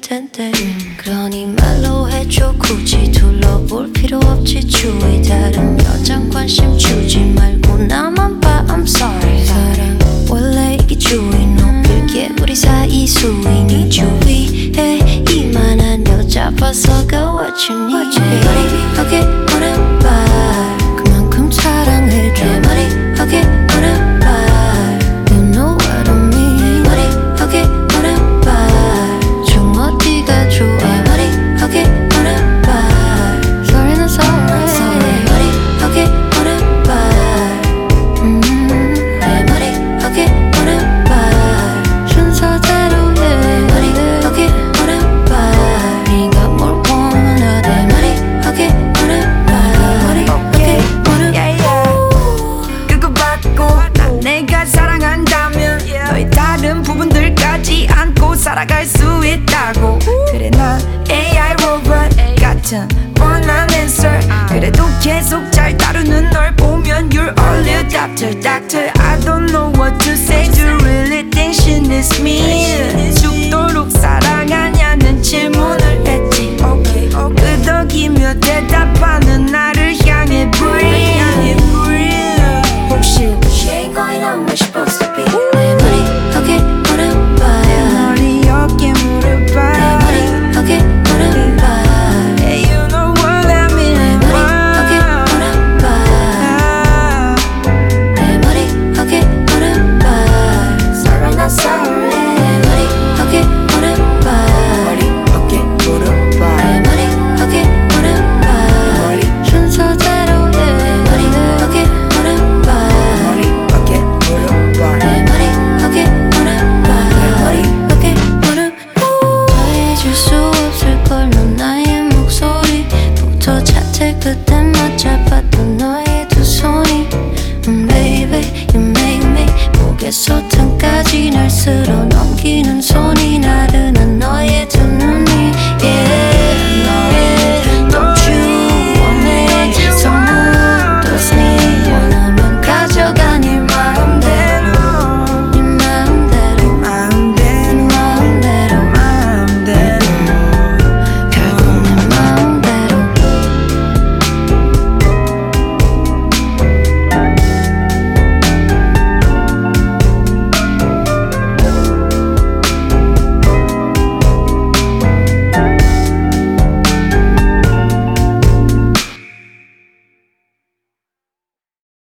텐데 그러니 말로 해줘 굳이 둘러볼 필요 없지 주위 다른 여잔 관심 주지 말고 나만 봐 I'm sorry 사랑 원래 이게 주의 높일게 우리 사이 수위 네 주위에 이만한 여자 봐서 go what you need 내 머리 하게 오는 말 그만큼 사랑해줘 내 머리 하게 오는 말 You know what I mean 내 머리 하게 오는 말 좀 어디가 좋아 내 머리 하게 오는 말 Sorry not sorry 내 머리 하게 오는 말내 머리 하게 오는 말 순서대로 내 머리 하게 오는 말 네가 뭘 원하든 내 머리 하게 오는 말 머리 하게 오는 그거 받고 난 내가 사랑한다면 너의 다른 부분들까지 안고 살아갈 수 있다고 그래 난 AI 로봇 같은 원한 answer 그래도 계속 잘 다루는 널 보면 You're only a doctor I don't know what to say Do you really think she needs me